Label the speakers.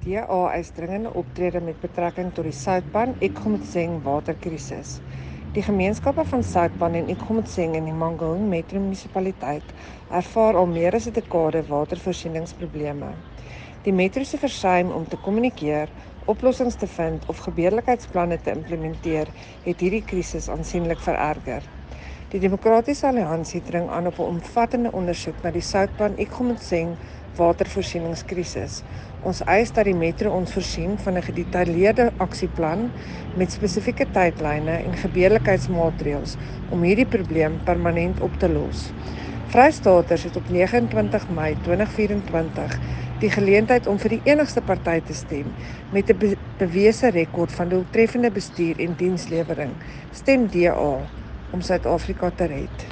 Speaker 1: DA eis dringende optrede met betrekking tot die Soutpan Ikgomotsheng waterkrisis. Die gemeenskappe van Soutpan en Ikgomotsheng in die Mangaung Metro munisipaliteit ervaar al meer as 'n dekade watervoorsieningsprobleme. Die metro se versuim om te kommunikeer, oplossings te vind of gebeurlikheidsplanne te implementeer, het hierdie krisis aansienlik vererger. Die Demokratiese Alliansie dring aan op 'n omvattende ondersoek na die Soutpan Ikgomotsheng watervoorsieningskrisis. Ons eis dat die metro ons voorsien van 'n gedetailleerde aksieplan met spesifieke tydlyne en gebeurlikheidsmaatreëls om hierdie probleem permanent op te los. Vrystaaters het op 29 Mei 2024 die geleentheid om vir die enigste party te stem met 'n bewese rekord van doeltreffende bestuur en dienslewering. Stem DA om Suid-Afrika te red.